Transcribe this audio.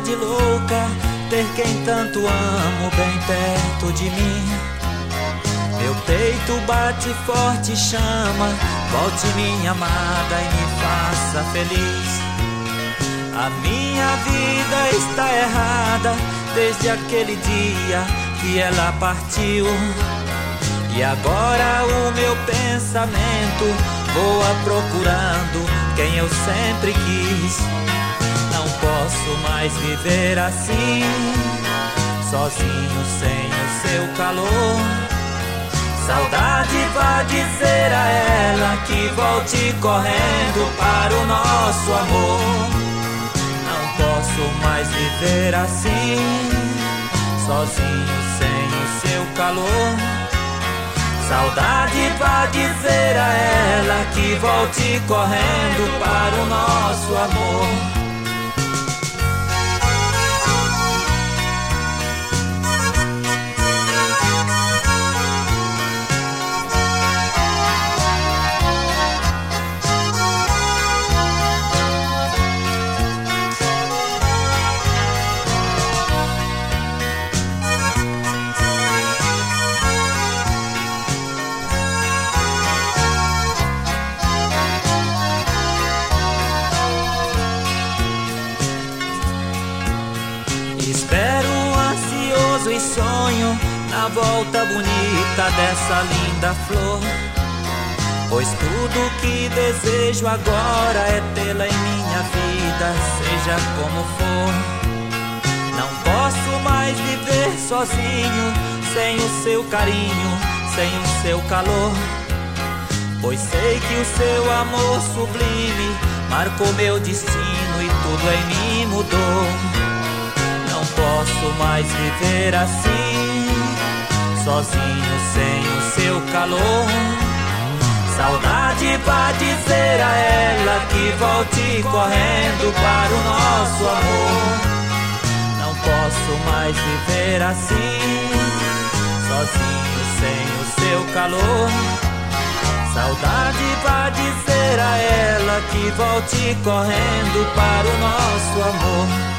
vontade louca ter quem tanto amo bem perto de mim. Meu peito bate forte e chama, volte minha amada e me faça feliz. A minha vida está errada desde aquele dia que ela partiu. E agora o meu pensamento voa procurando quem eu sempre quis. Não posso mais viver assim, sozinho sem o seu calor. Saudade vá dizer a ela que volte correndo para o nosso amor. Não posso mais viver assim, sozinho sem o seu calor. Saudade vá dizer a ela que volte correndo para o nosso amor. Espero ansioso e sonho na volta bonita dessa linda flor, pois tudo que desejo agora é tê-la em minha vida, seja como for. Não posso mais viver sozinho, sem o seu carinho, sem o seu calor, pois sei que o seu amor sublime marcou meu destino e tudo em mim mudou. Não posso mais viver assim, sozinho sem o seu calor. Saudade vá dizer a ela que volte correndo para o nosso amor. Não posso mais viver assim, sozinho sem o seu calor. Saudade vá dizer a ela que volte correndo para o nosso amor.